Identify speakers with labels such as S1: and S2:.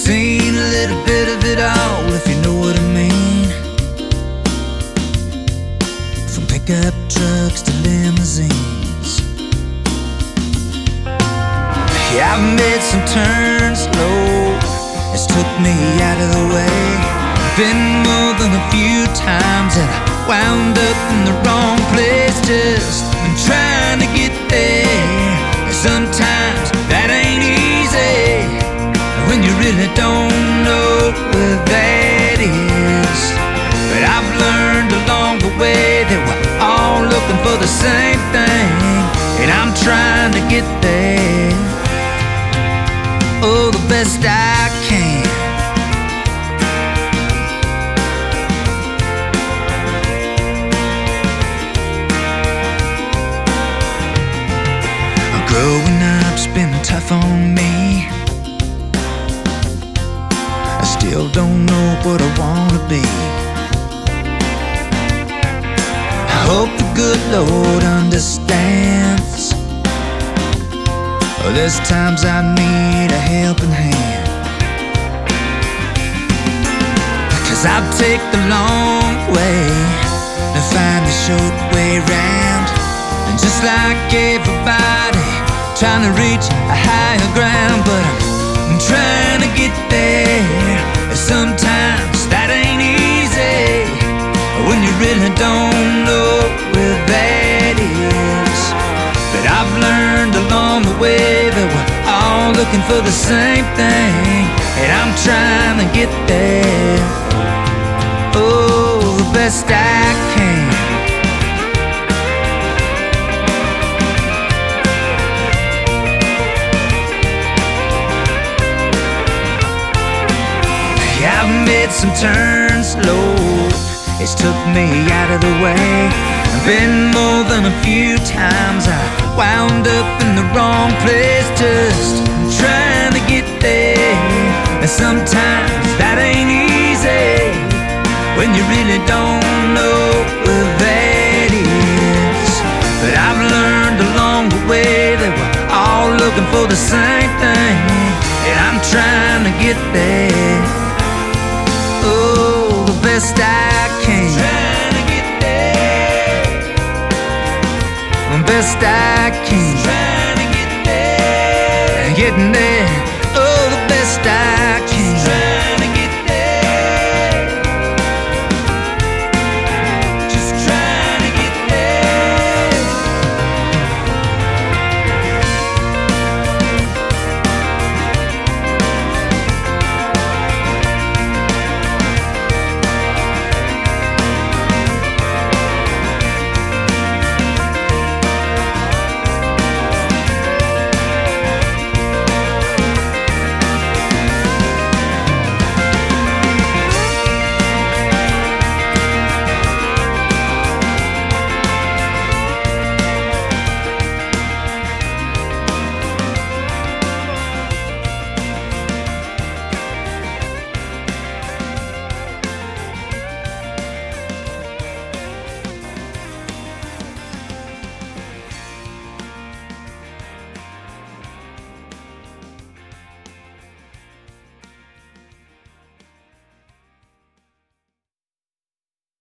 S1: Seen a little bit of it all, if you know what I mean. From pickup trucks to limousines. Yeah, I've made some turns slow, it's took me out of the way. Been more than a few times that I wound up in the wrong place. Just been trying to get there, and sometimes that ain't easy when you really don't know where that is. But I've learned along the way that we're all looking for the same thing, and I'm trying to get there, oh, the best I can. Growing up's been tough on me. I still don't know what I wanna be. I hope the good Lord understands. There's times I need a helping hand, 'cause I've taken the long way to find the short way round. And just like everybody, trying to reach a higher ground. But I'm trying to get there, and sometimes that ain't easy when you really don't know where that is. But I've learned along the way that we're all looking for the same thing, and I'm trying to get there, oh, the best I can. I've made some turns slow, it's took me out of the way. I've been more than a few times I wound up in the wrong place. Just trying to get there, and sometimes that ain't easy when you really don't know where that is. But I've learned along the way that we're all looking for the same thing, and I'm trying to get there, oh, the best I can. Trying to get there, the best I can. Trying to get there, getting there, oh, the best I can.